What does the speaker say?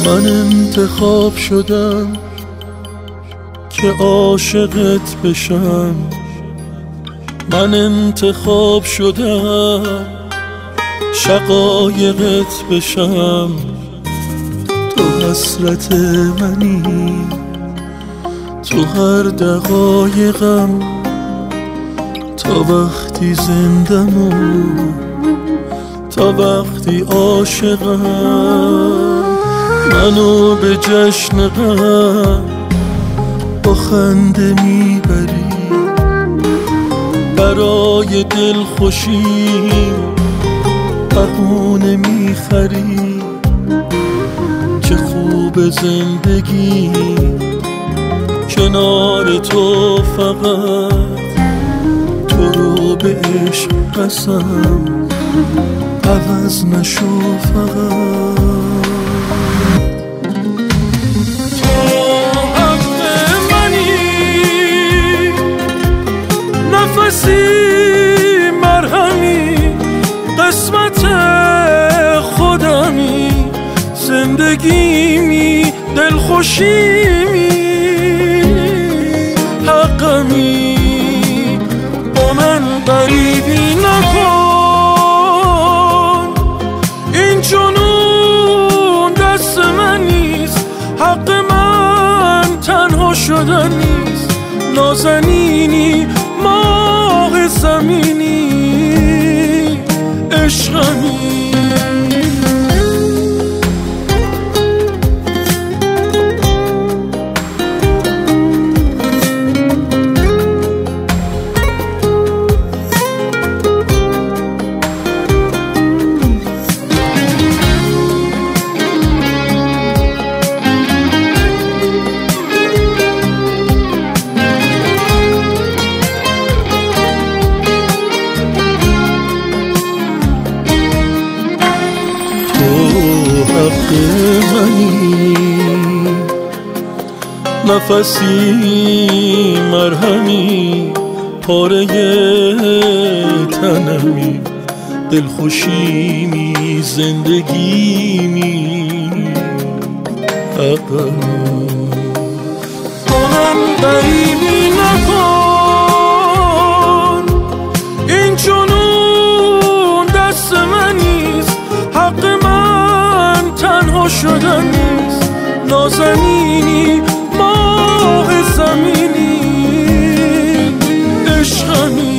من انتخاب شدم که عاشقت بشم، من انتخاب شدم شقایقت بشم. تو حسرت منی، تو هر دقایقم، تا وقتی زندم و تا وقتی عاشقم. منو به جشن غم با خنده میبری، برای دل خوشی بهونه میخری. چه خوب زندگی کنار تو، فقط تو رو به عشق قسم عوض نشو فقط. نفسی مرهمی، قسمت خودمی، زندگیمی، دلخوشیمی، حقمی. با من غریبی نکن، این جنون دست من نیست، حق من تنها شدن نیست. نازنینی، ماه زمینی، عشقمی. حق منی، نفسی مرهمی، پاره تنمی، دلخوشیمی، زندگیمی، حقمی. با من غریبی نکن، این جنون دست من نیست، حق من تنها شدن نیست. نازنینی، ماه زمینی، عشقمی.